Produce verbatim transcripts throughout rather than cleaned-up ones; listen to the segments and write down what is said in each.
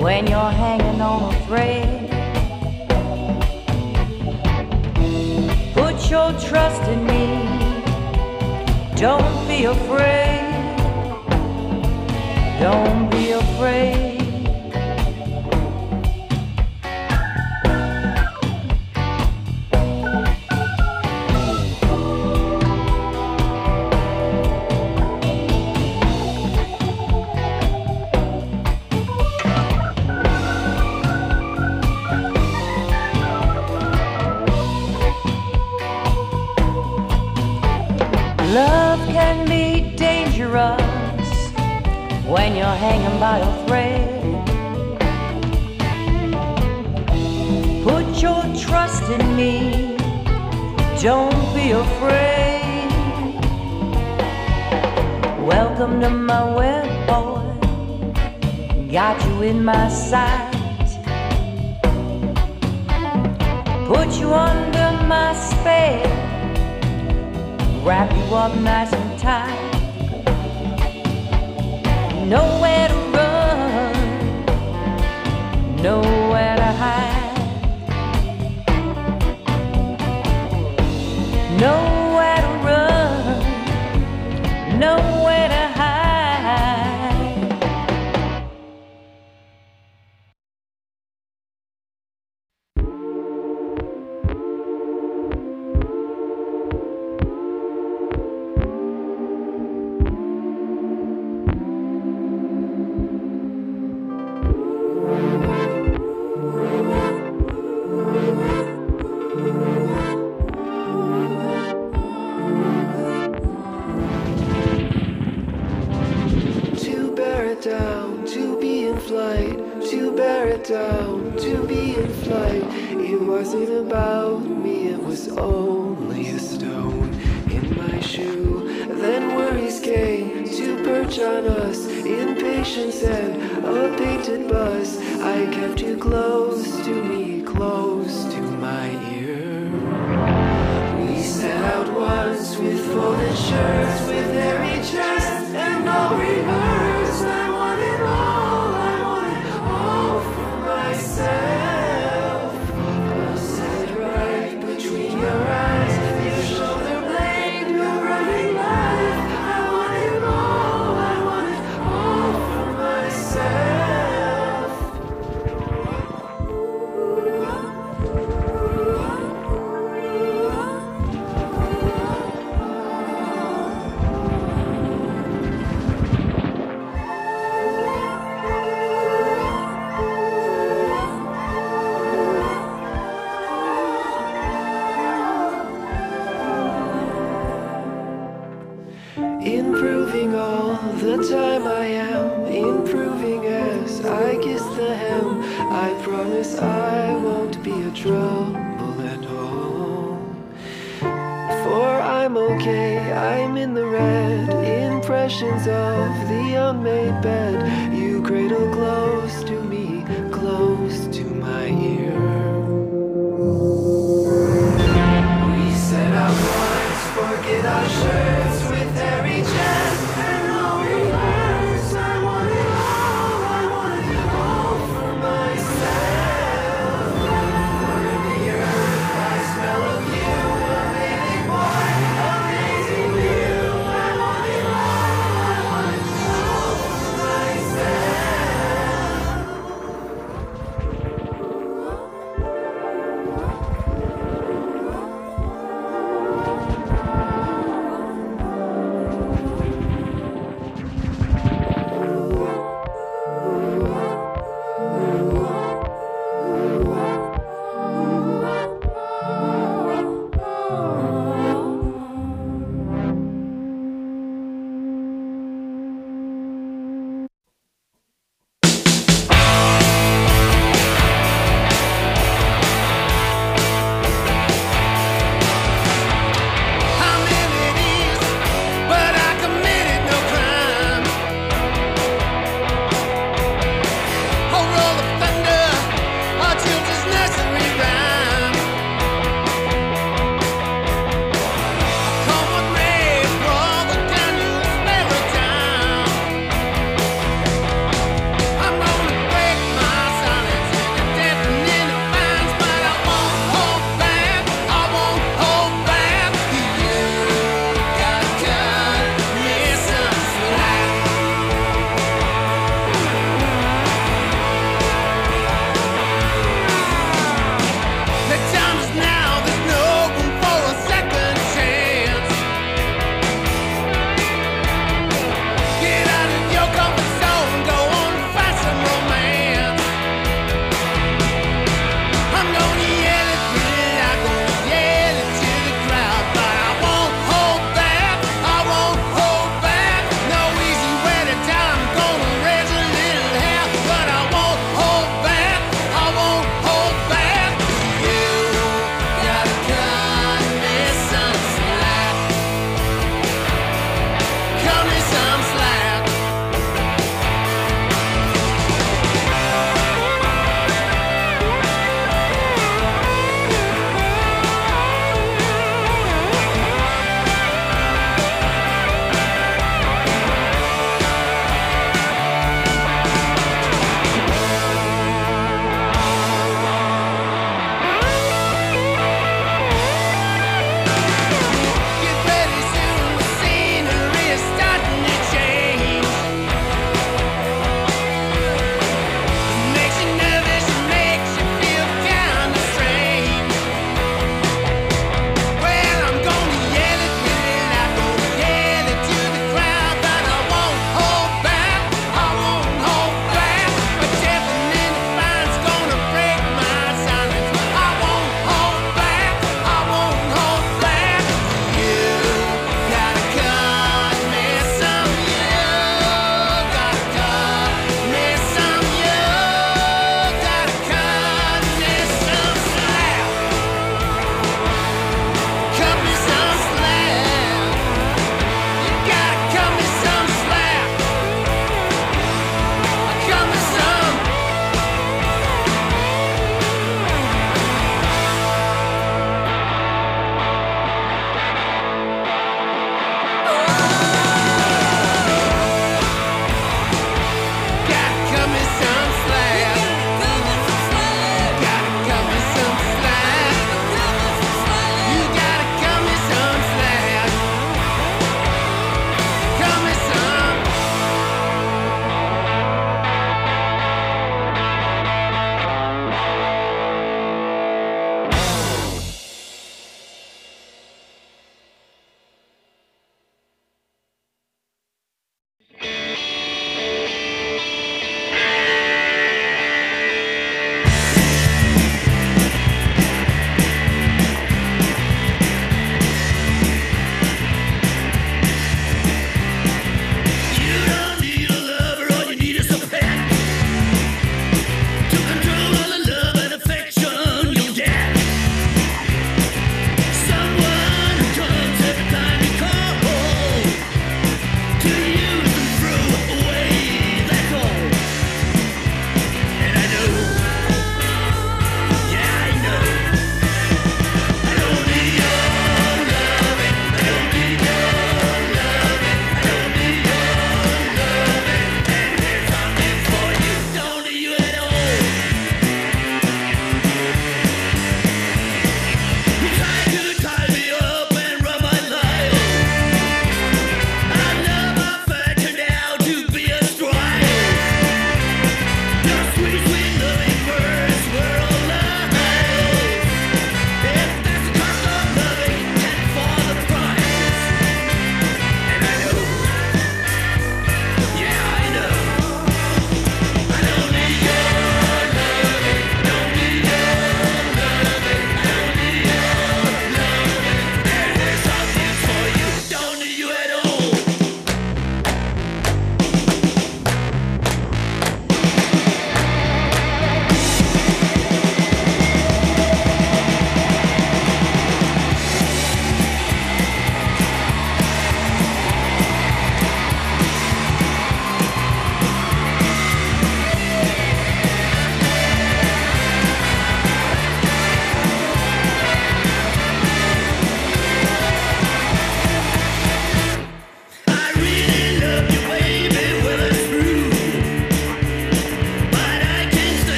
when you're hanging on a thread. Put your trust in me, don't be afraid, don't be afraid. Love can be dangerous when you're hanging by a thread. Put your trust in me, don't be afraid. Welcome to my web, boy, got you in my sight. Put you under my spell, wrap you up nice and tight. Nowhere to run, nowhere to hide. Nowhere to run, nowhere to hide. Down, to be in flight, to bear it down, to be in flight. It wasn't about me, it was only a stone in my shoe. Then worries came to perch on us, impatience and a painted bus. I kept you close to me, close to my ear. We set out once with folded shirts, with hairy chests and no rehearse. I wanted all, I wanted all for myself. I'll set it right between your eyes, your shoulder blade, your running life. I wanted all, I wanted all for myself. Improving all the time I am, improving as I kiss the hem. I promise I won't be a trouble at all. For I'm okay, I'm in the red. Impressions of the unmade bed. You cradle close to me, close to my ear. We set out once, forget our shirts with hairy chests and no reverse. I wanted all, I wanted all for myself. Burn the earth, I smell of you, amazing boy, amazing view. I wanted all, I wanted all for myself.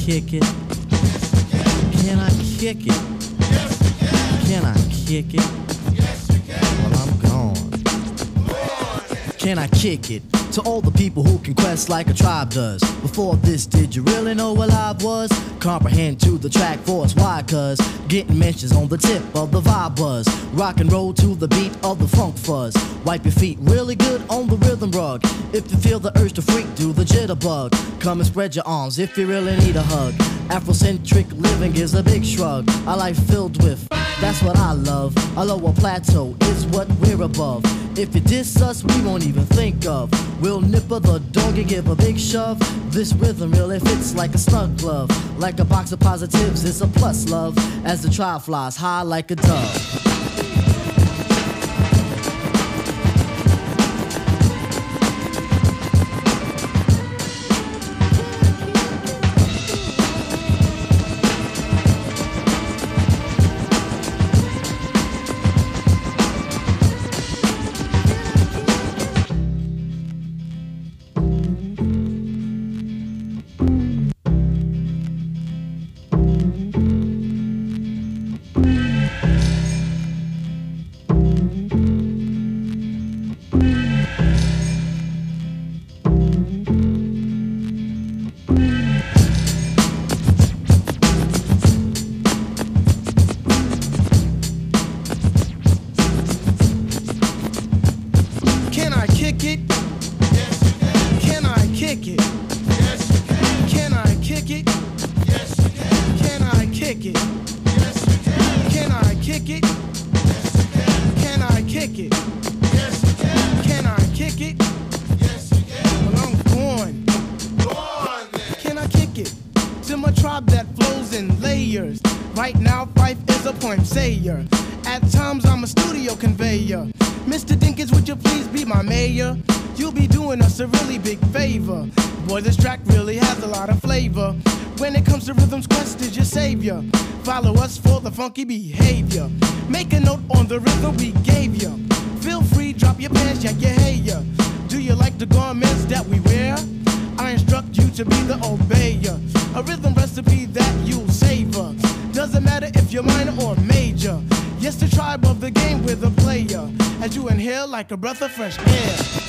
kick it? Can I kick it? Can I kick it? Well, I'm gone. Can I kick it? To all the people who can quest like a tribe does. Before this, did you really know what live was? Comprehend to the track force, why? Cause getting mentions on the tip of the vibe buzz. Rock and roll to the beat of the funk fuzz. Wipe your feet really good on the rhythm rug. If you feel the urge to freak, do the jitterbug. Come and spread your arms if you really need a hug. Afrocentric living is a big shrug. A life filled with, that's what I love. A lower plateau is what we're above. If you diss us, we won't even think of. We'll nipper the dog and give a big shove. This rhythm really fits like a snug glove. Like a box of positives, it's a plus love. As the tribe flies high like a dove. Follow us for the funky behavior. Make a note on the rhythm we gave you. Feel free, drop your pants, yank your hair. Do you like the garments that we wear? I instruct you to be the obeyer. A rhythm recipe that you'll savor. Doesn't matter if you're minor or major. Yes, the tribe of the game with a player. As you inhale like a breath of fresh air.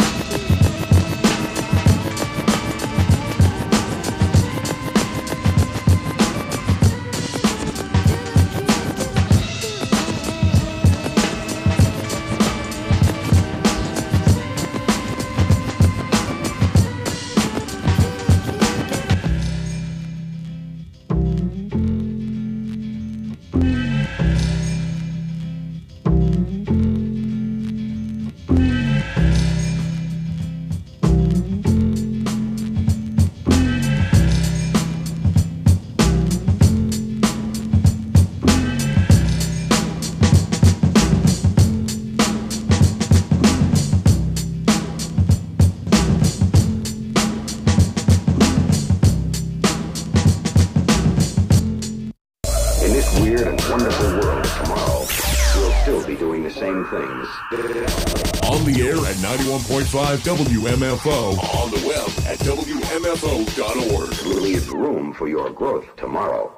On the air at ninety-one point five W M F O. On the web at W M F O dot org. Leave room for your growth tomorrow.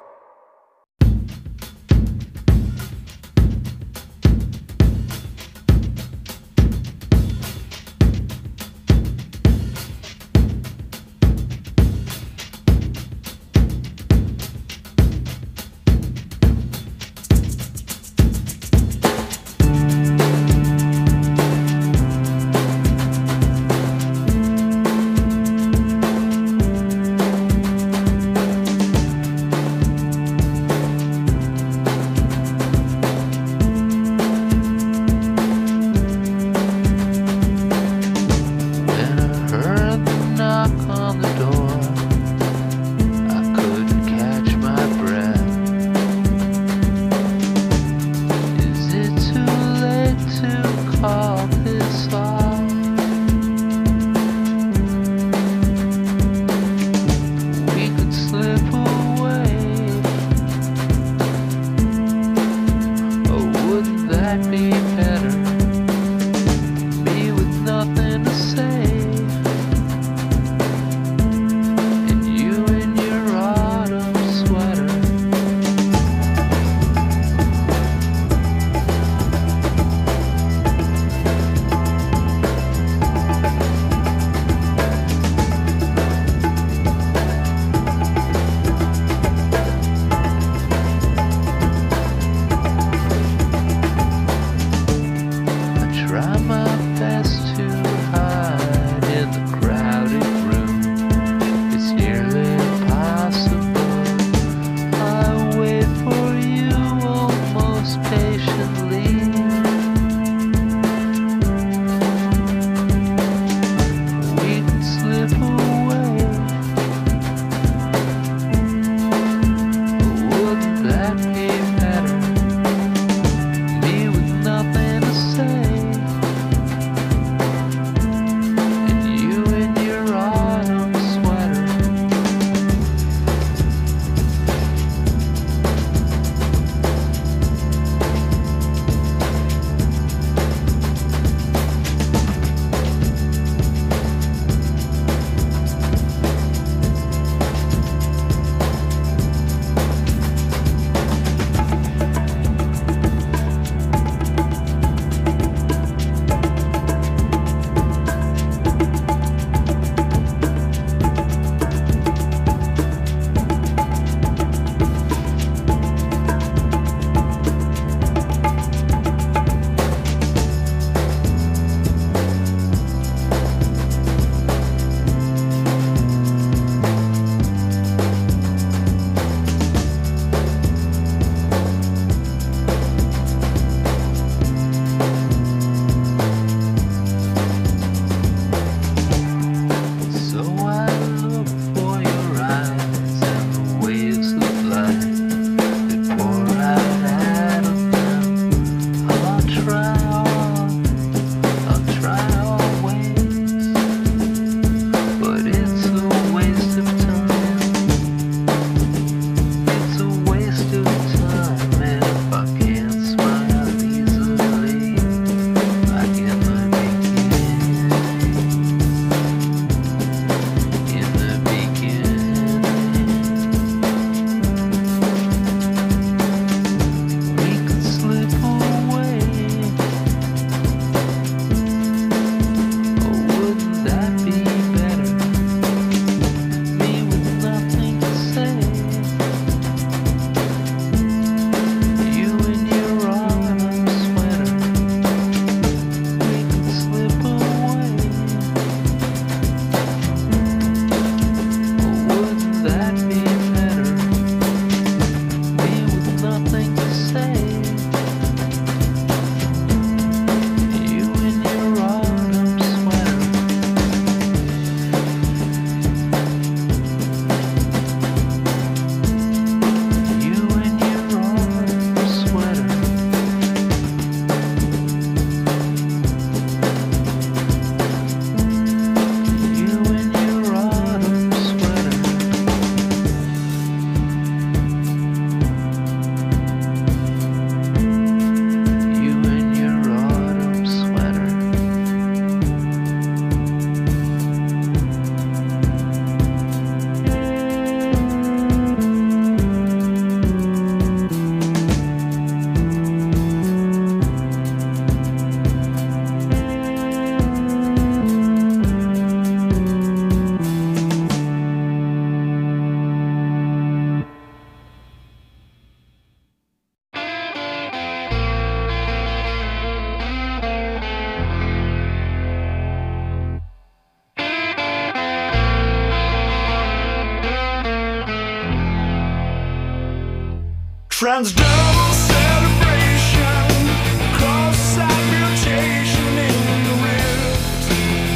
Transdermal celebration, cross-site mutation in the rift.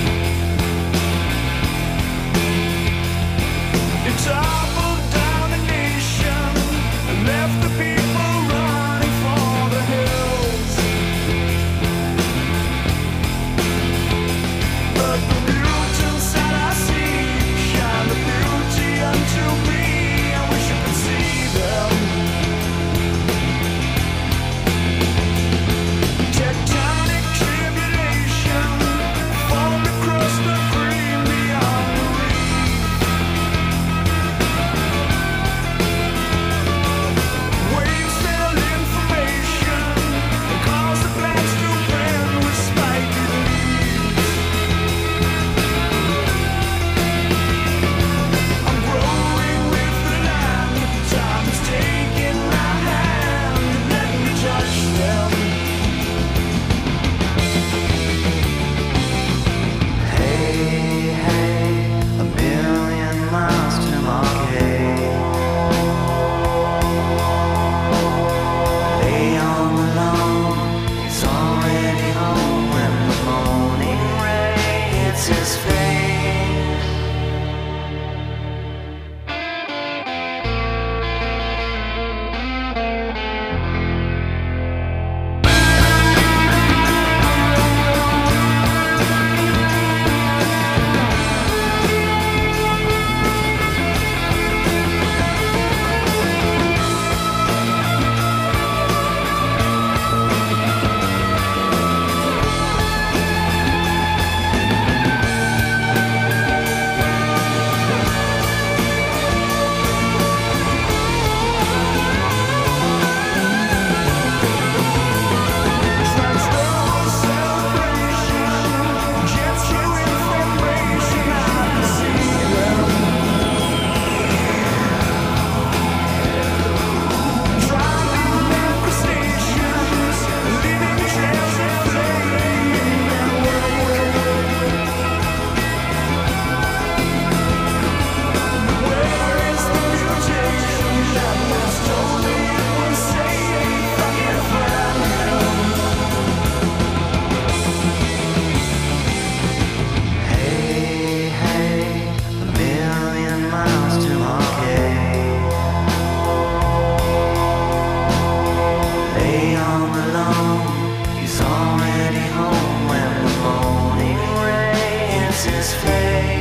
It toppled down the nation and left the people running for the hills. But the mutants that I see shine the beauty unto me. I wish you could see them. Tectonic tribulation formed across the green beyond the reef. Waves fill information and cause the blacks to blend with spiky leaves. I'm growing with the land. Time is taking my hand and let me touch them. Hey, hey, a million miles to Marquette. Lay on the lawn, he's already home when the morning rain hits his face. Transdermal celebration, jets you information. I can see them. Driving manifestations, living trails of flame in their wake. Where is the mutation that was told me it was safe? I can't find them. Hey, hey, a million miles to Marquette. Lay on the lawn, he's already home when the morning rain hits his face.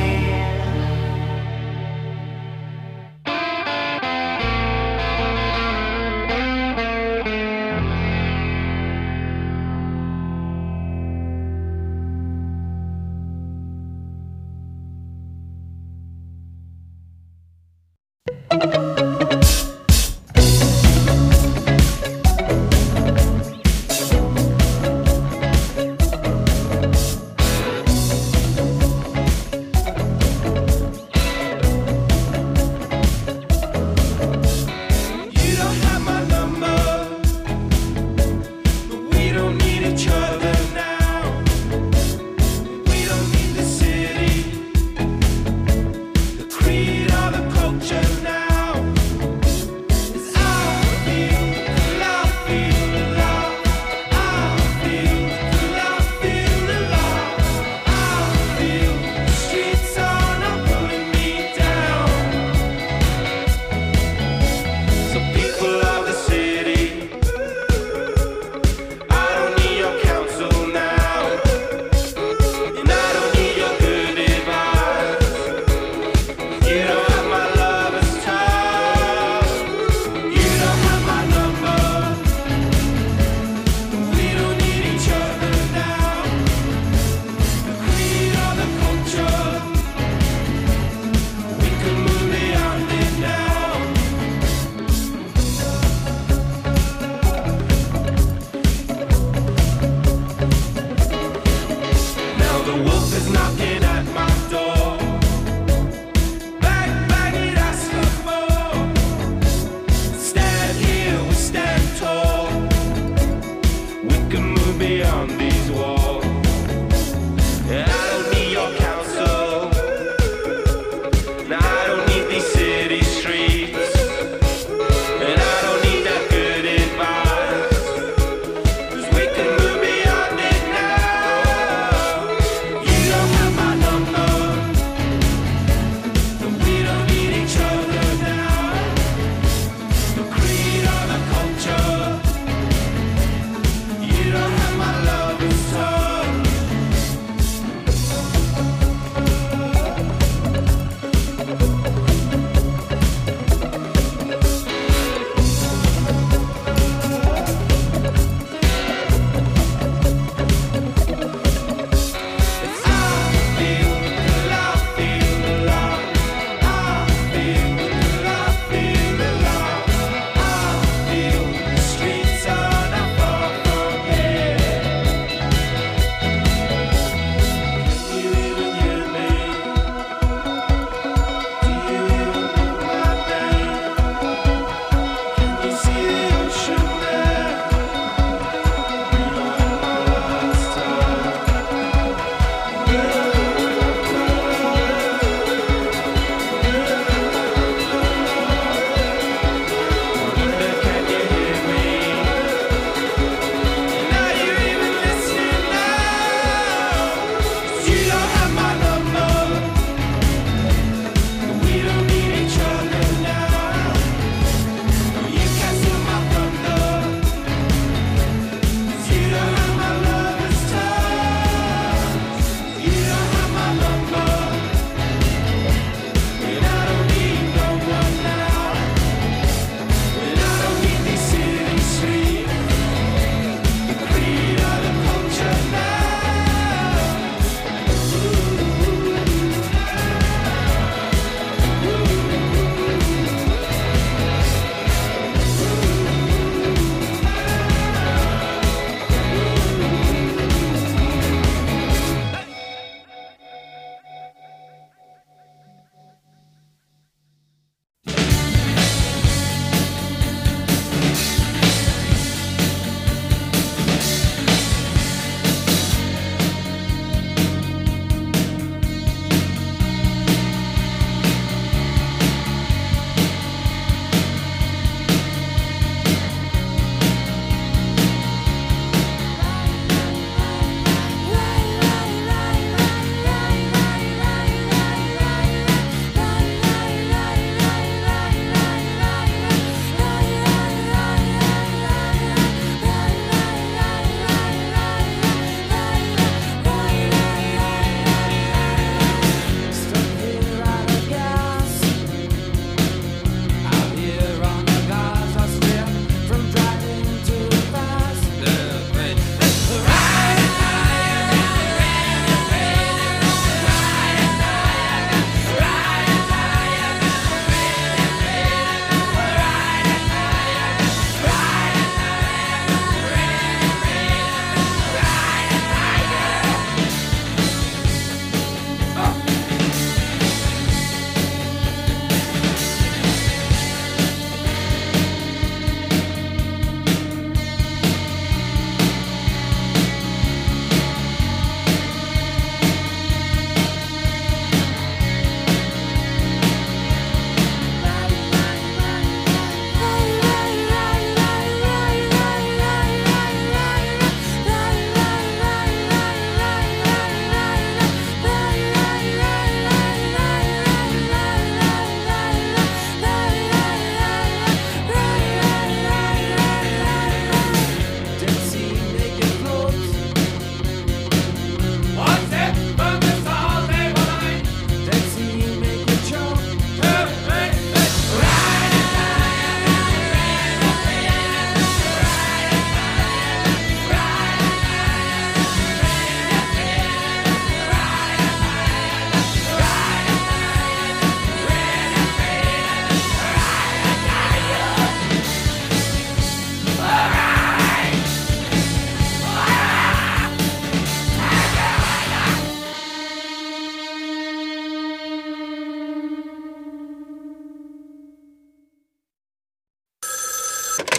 You don't have my number, but we don't need each other now. We don't need the city, the creed or the culture now.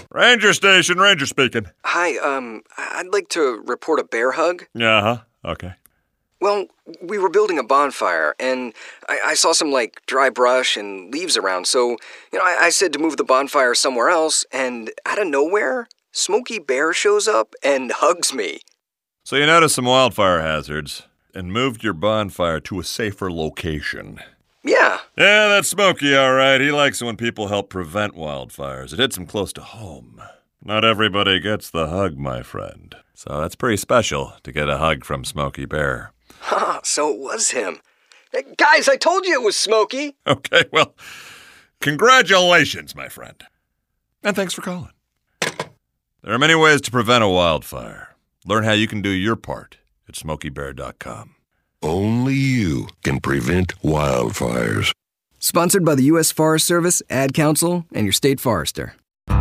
Ranger station, Ranger speaking. Hi, um, I'd like to report a bear hug. Uh-huh, okay. Well, we were building a bonfire, and I, I saw some, like, dry brush and leaves around, so, you know, I, I said to move the bonfire somewhere else, and out of nowhere, Smokey Bear shows up and hugs me. So you noticed some wildfire hazards and moved your bonfire to a safer location. Yeah. Yeah, that's Smokey, all right. He likes it when people help prevent wildfires. It hits him close to home. Not everybody gets the hug, my friend. So that's pretty special to get a hug from Smokey Bear. Ha, so it was him. Hey, guys, I told you it was Smokey. Okay, well, congratulations, my friend. And thanks for calling. There are many ways to prevent a wildfire. Learn how you can do your part at smokey bear dot com. Only you can prevent wildfires. Sponsored by the U S Forest Service, Ad Council, and your state forester.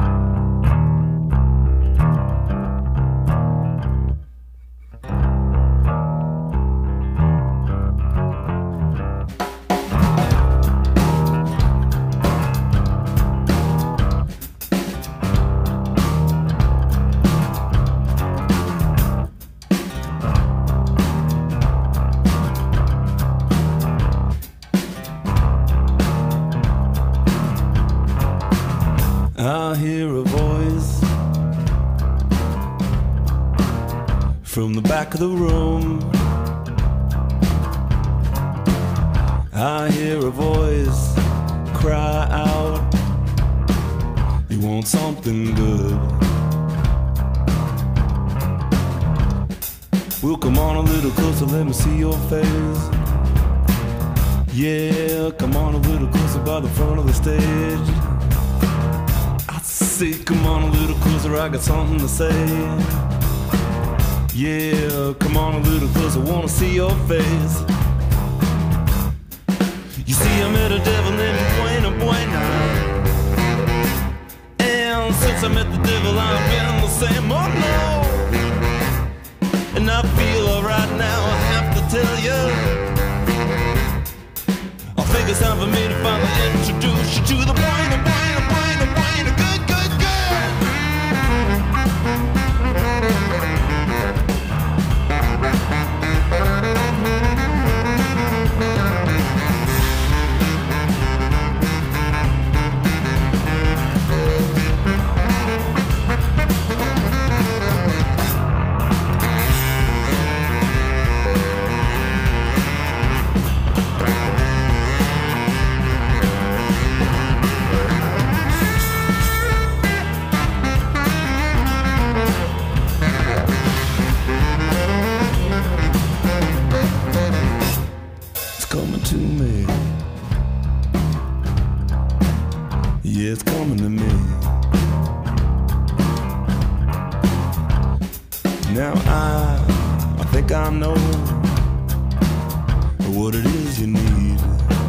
I hear a voice from the back of the room. I hear a voice cry out, you want something good. Well, come on a little closer, let me see your face. Yeah, come on a little closer by the front of the stage. Say, come on a little closer, I got something to say. Yeah, come on a little closer, wanna see your face. You see, I met a devil named Buena Buena, and since I met the devil, I've been the same, oh no. And I feel alright now, I have to tell you, I think it's time for me to finally introduce you to the Buena Buena Buena Buena good, good. Yeah, it's coming to me. Now I, I think I know what it is you need.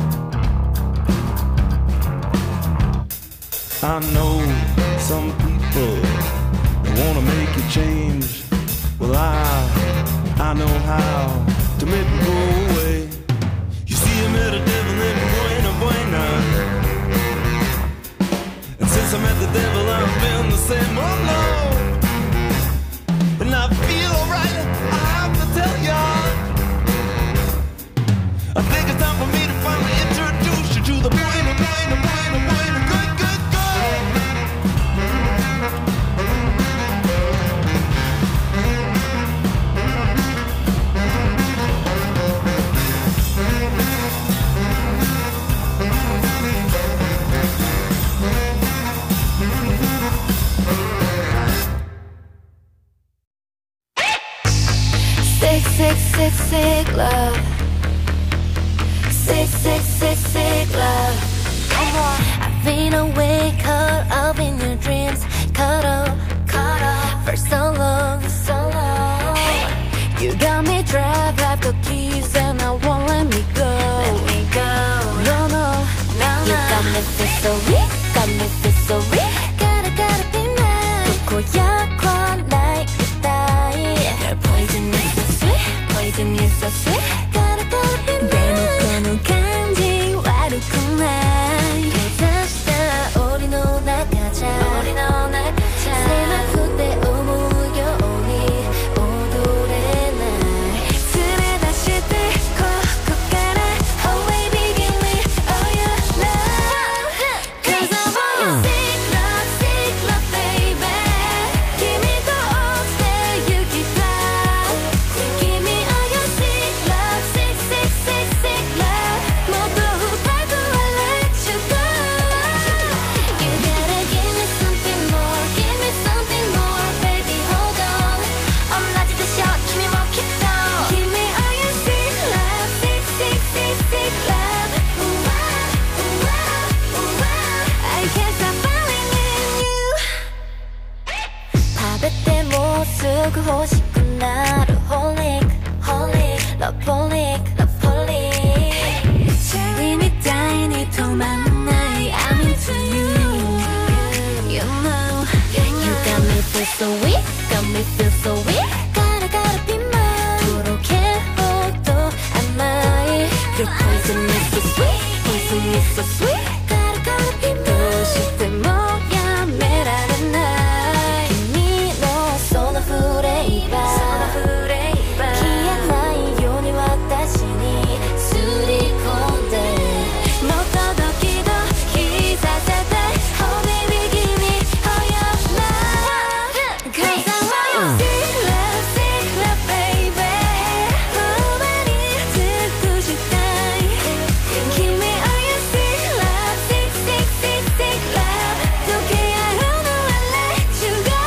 I know some people wanna make you change. Well, I, I know how to make it go away. You see, I met a devil named Buena Buena. Since I met the devil, I've been the same, oh no. And I feel alright, I have to tell ya, I think it's time for me to finally introduce you to the Buena, Buena, Buena, Buena, good, good, Sick, sick, sick love. Sick, sick, sick, sick love. Come on. I've been awake, caught up in your dreams. Caught up, caught up for so long, so long. You got me trapped, I've got keys and I won't let me go. Let me go. No, no, no, you got me feel so weak, got me feel so weak. Gotta, gotta be mine. 고약한 like you die. Your poison is so sweet, poison is so sweet. Gotta, gotta be mine. 대놓고는 간지 와르구나. 다시 다 우리 놀러 가자. 우리 놀러 가자. 러폴릭 러폴릭 cherryみたいに止まんない I'm into you You know You got me feel so weak Got me feel so weak Gotta gotta be mine とろけほど甘い Your poison is so sweet Poison is so sweet Gotta gotta be mine どうしてもやめられない君のそのフレーバーそのフレーバー消えないように私にすり込んでもっとドキドキさせて Oh baby give me all your love Cause I want your sick love sick love baby ほんまに尽くしたい君 all your sick love sick sick sick sick love 溶け合うのは let you go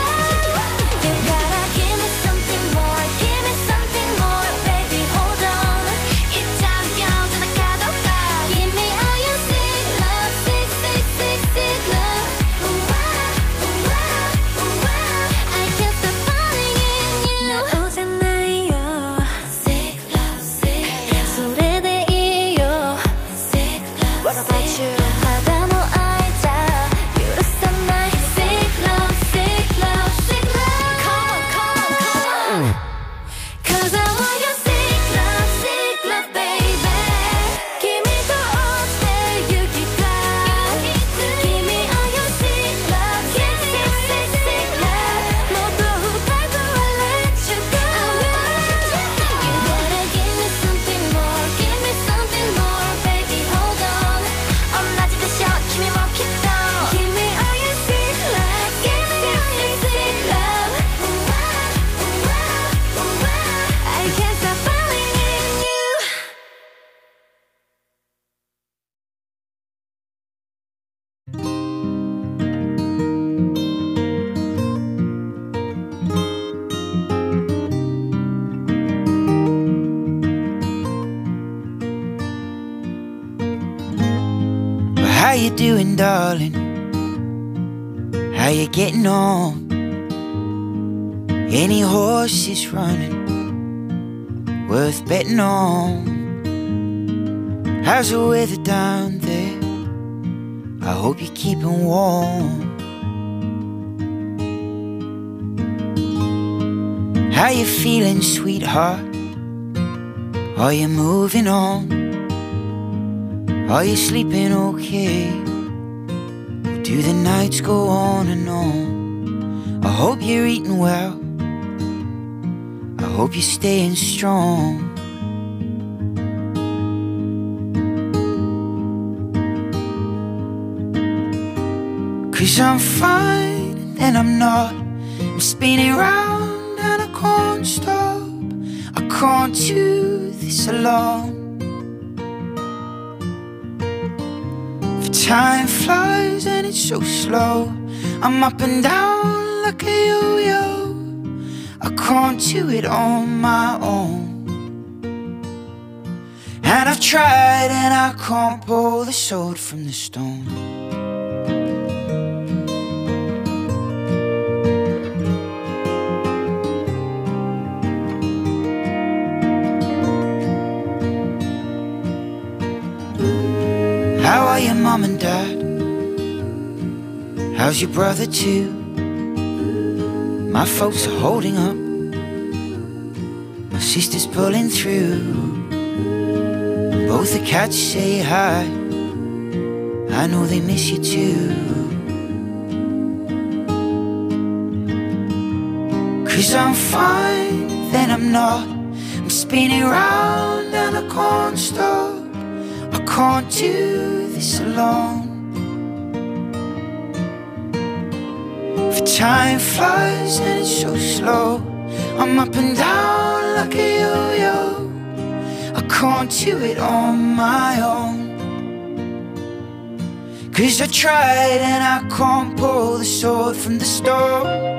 You gotta give me something more give me something more baby hold on いっちゃうよじゃなかどうか Give me all your sick love sick sick sick sick love Ooh, ah, ooh, ah, ooh, ah. I can't stop falling in you なおじゃないよ Sick love sick love それでいいよ Sick love What about you 肌の愛じゃ許さない Sick love sick love sick love Come on come on come on Cause I want your sick love sick love baby 君と落ちて行きたい君 all your sick love sick sick sick sick love もっと深くは let you go You gotta give me something more give me something more baby hold on 同じでしょ君もきっと Give me all your sick love sick sick sick sick love Ooh, ah, ooh, ah, ooh, ah. I can't stop falling in you How you doing, darling? How you getting on? Any horses running worth betting on? How's the weather down there? I hope you're keeping warm. How you feeling, sweetheart? Are you moving on? Are you sleeping okay? Or do the nights go on and on? I hope you're eating well. I hope you're staying strong. Cause I'm fine and I'm not. I'm spinning round and I can't stop. I can't do this alone. Time flies and it's so slow. I'm up and down like a yo-yo. I can't do it on my own. And I've tried and I can't pull the sword from the stone. How are your mom and dad? How's your brother too? My folks are holding up. My sister's pulling through. Both the cats say hi. I know they miss you too. Cause I'm fine, then I'm not. I'm spinning round and I can't stop. I can't do this alone. For time flies and it's so slow. I'm up and down like a yo-yo. I can't do it on my own. Cause I tried and I can't pull the sword from the stone.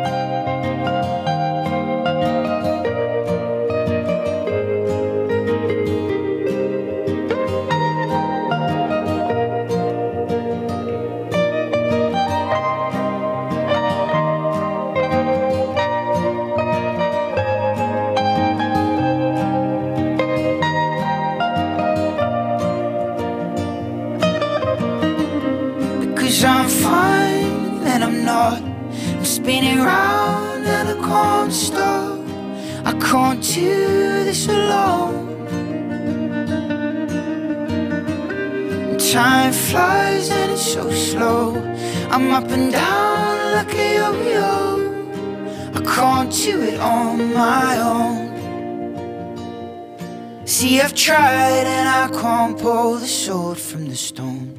knows I'm fine, then I'm not. I'm spinning round and I can't stop. I can't do this alone. Time flies and it's so slow. I'm up and down like a yo-yo. I can't do it on my own. See, I've tried and I can't pull the sword from the stone.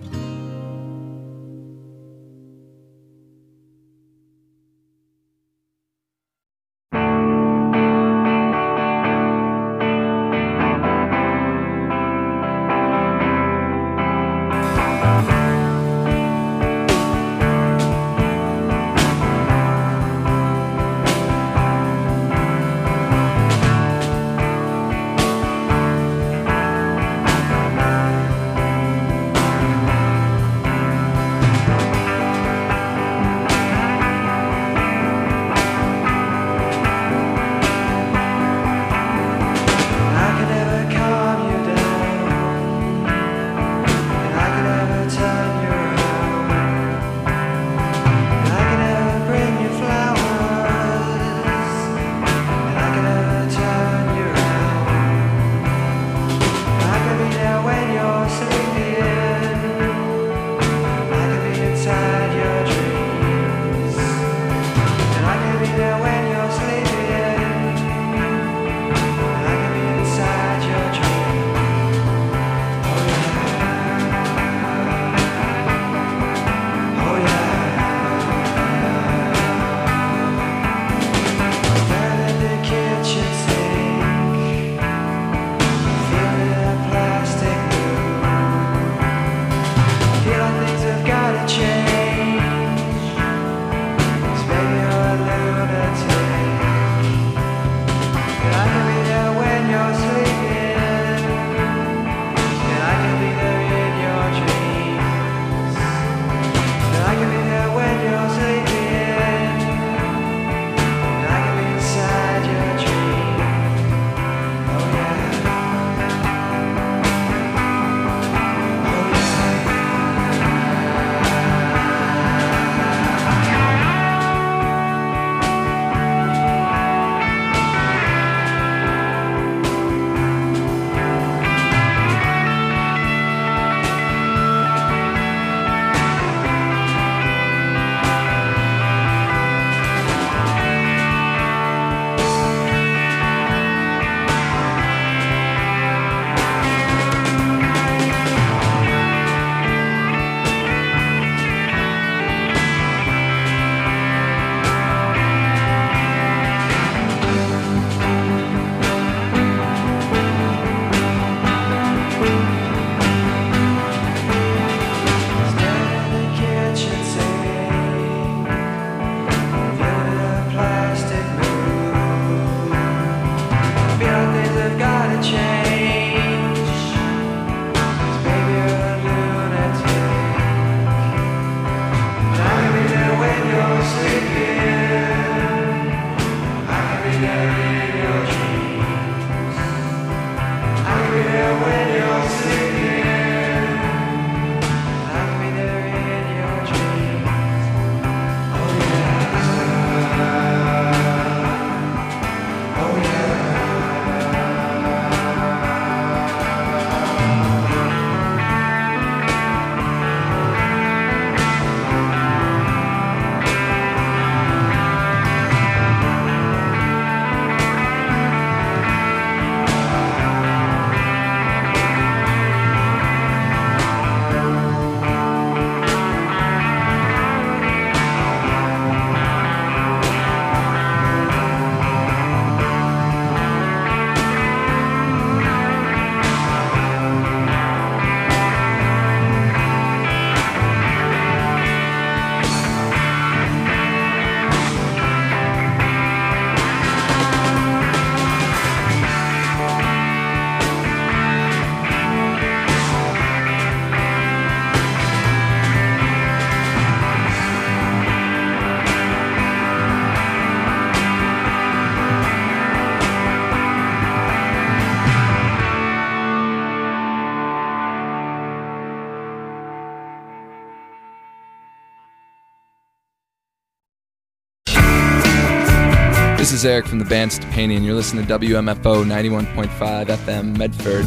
This is Eric from the band Stepani, and you're listening to W M F O ninety-one point five F M Medford.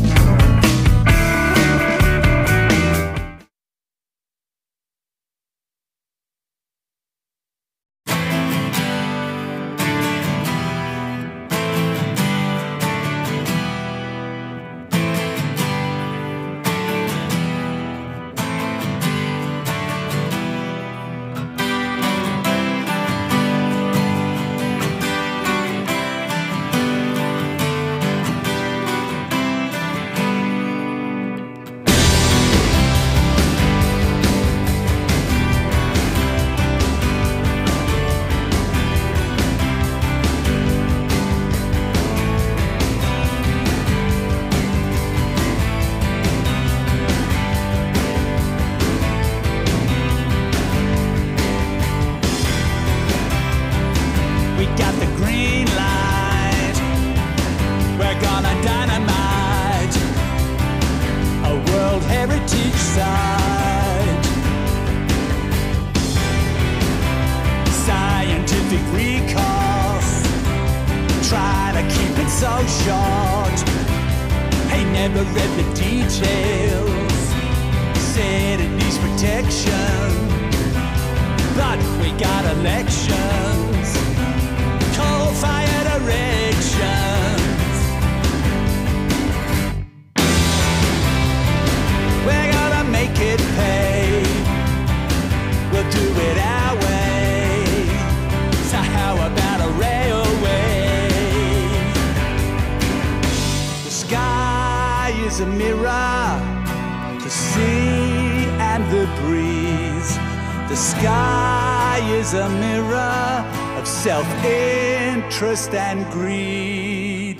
Self-interest and greed.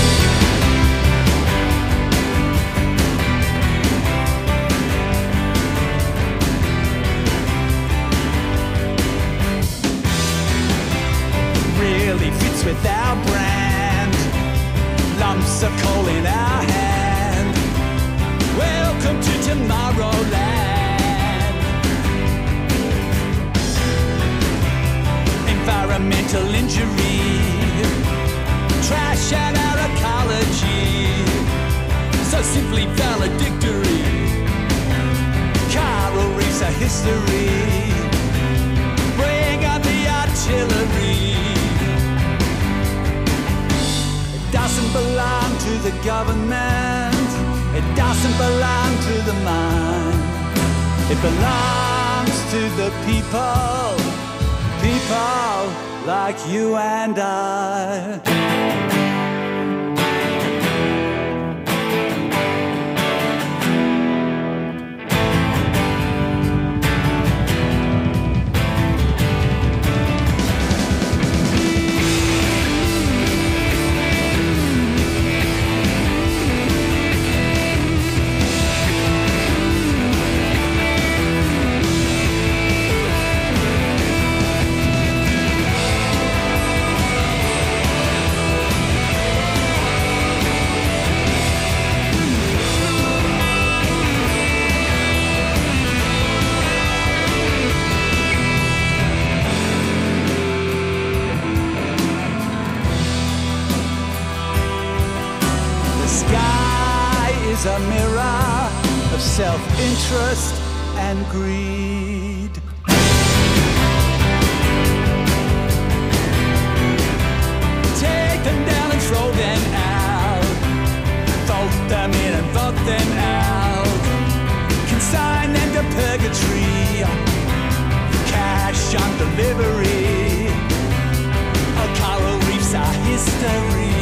Really fits with our brand. Lumps of coal in our hand. Welcome to Tomorrowland. Environmental injury, trash and our ecology, so simply valedictory. Coral reefs are history. Bring on the artillery. It doesn't belong to the government. It doesn't belong to the mind. It belongs to the people. People like you and I. A mirror of self-interest and greed. Take them down and throw them out. Vote them in and vote them out. Consign them to purgatory. Cash on delivery. Our coral reefs are history.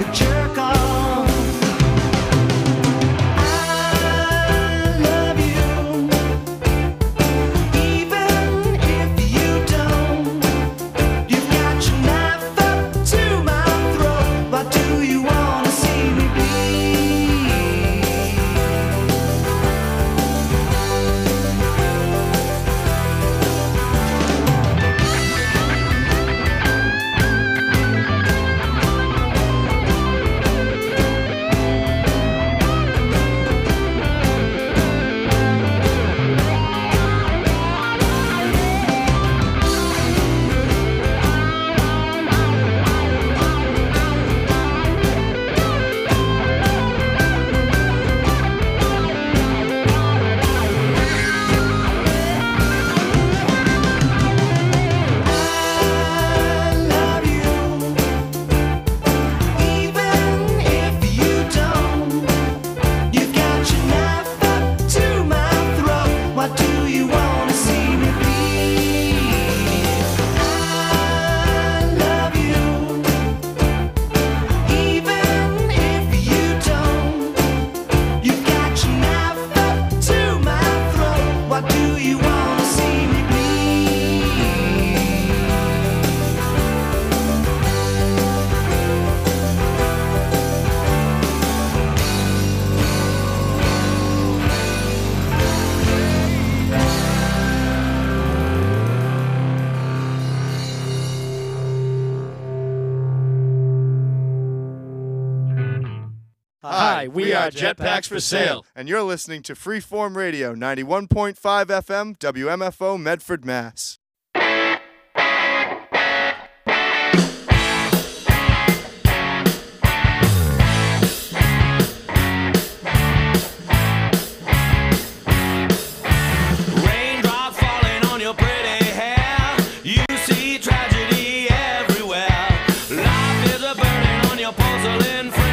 jerk off. I love you, even if you don't. You've got your knife up to my throat. Why do you wanna see me bleed? Hi, we are Jetpacks for Sale, and you're listening to Freeform Radio, ninety-one point five F M, W M F O, Medford, Mass. Raindrops falling on your pretty hair. You see tragedy everywhere. Life is a burden on your porcelain frame.